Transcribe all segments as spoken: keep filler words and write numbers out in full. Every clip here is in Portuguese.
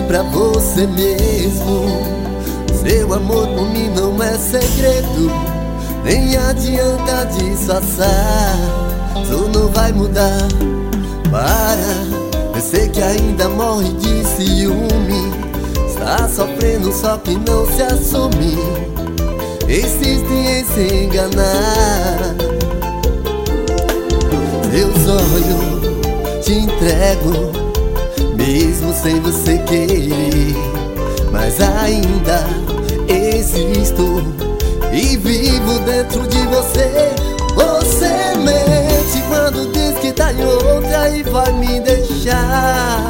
pra você mesmo. Seu amor por mim não é segredo, nem adianta disfarçar. Tu não vai mudar. Para, eu sei que ainda morre de ciúme. Está sofrendo só que não se assume. Insiste em se enganar. Meus olhos te entrego, mesmo sem você querer. Mas ainda existo e vivo dentro de você. Você mente quando diz que tá em outra e vai me deixar.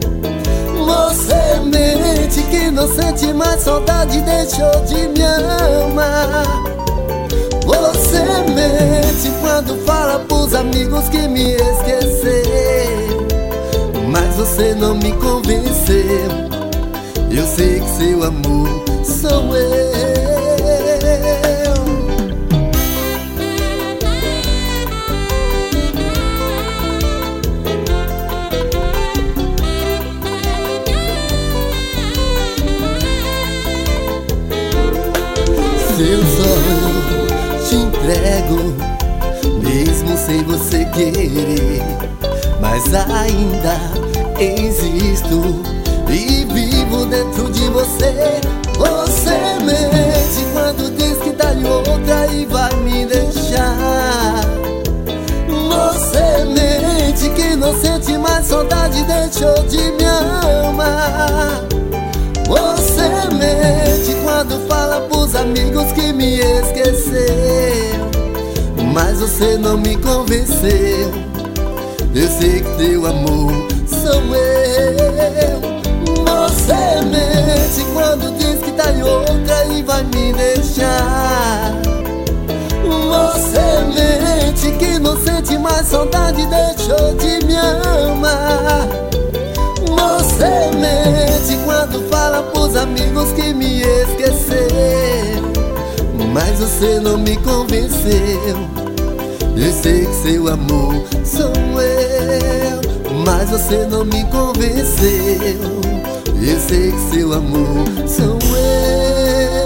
Você mente que não sente mais saudade, deixou de me amar. Você mente quando fala pros amigos que me esqueceu. Mas você não me convenceu. Eu sei que seu amor sou eu. Seus olhos te entrego, mesmo sem você querer. Mas ainda existo e vivo dentro de você. Você mente quando diz que tá em outra e vai me deixar. Você mente que não sente mais saudade, deixou de me amar. Você mente quando fala pros amigos que me esqueceu. Mas você não me convenceu. Eu sei que teu amor sou eu. Você mente quando diz que tá em outra e vai me deixar. Você mente que não sente mais saudade, deixou de me amar. Você mente quando fala pros amigos que me esqueceu. Mas você não me convenceu. Eu sei que seu amor sou eu. Mas você não me convenceu. Eu sei que seu amor sou eu.